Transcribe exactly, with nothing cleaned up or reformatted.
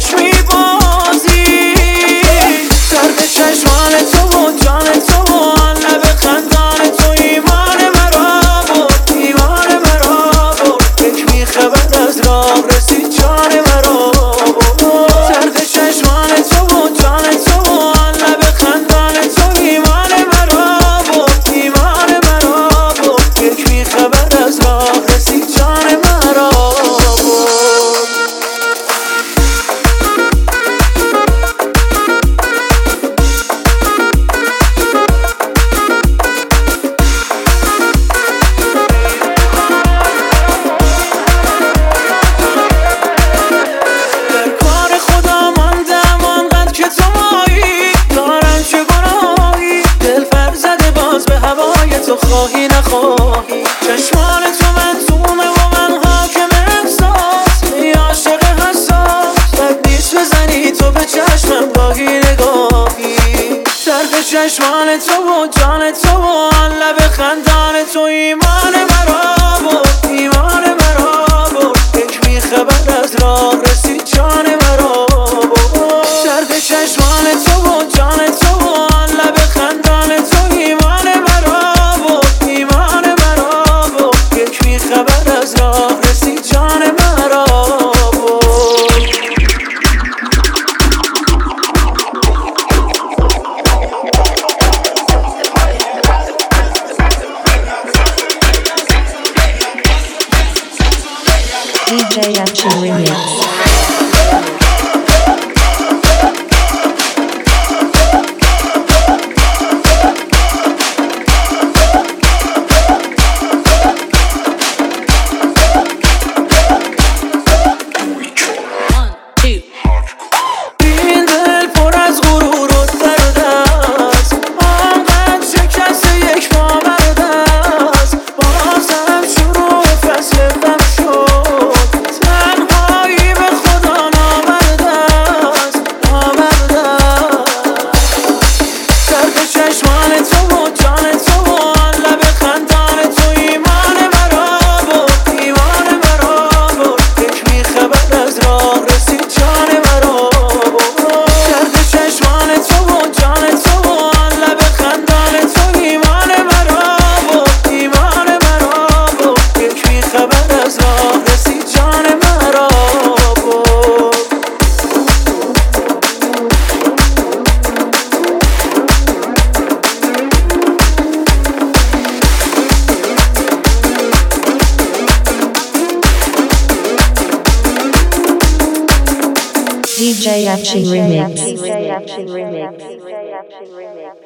دلکش میبازی. درد چشمان تو و جان تو و لب خندان تو ایمان مرا بود، ایمان مرا بود. یک میخبر از راه رسید جان مرا بود. درد چشمان تو و جان تو و لب خندان تو ایمان مرا بود، ایمان مرا بود. یک میخبر از راه رسید جان مرا بود. تو خواهی نخواهی چشمان تو منظومه و من حاکم احساس. ای عاشق حساس بد نیست بزنی تو به چشمم گاهی نگاهی. درد چشمان تو و جان تو و لب خندان تو ایمان مرا بود، ایمان مرا بود. یک میخبر از راه رسید جان مرا بود. درد چشمان تو و جان تو و لب خندان تو ایمان مرا بود، ایمان مرا بود. یک میخبر از راه رسید جان مرا بود. دی جی Action Remix. D J Action Remix.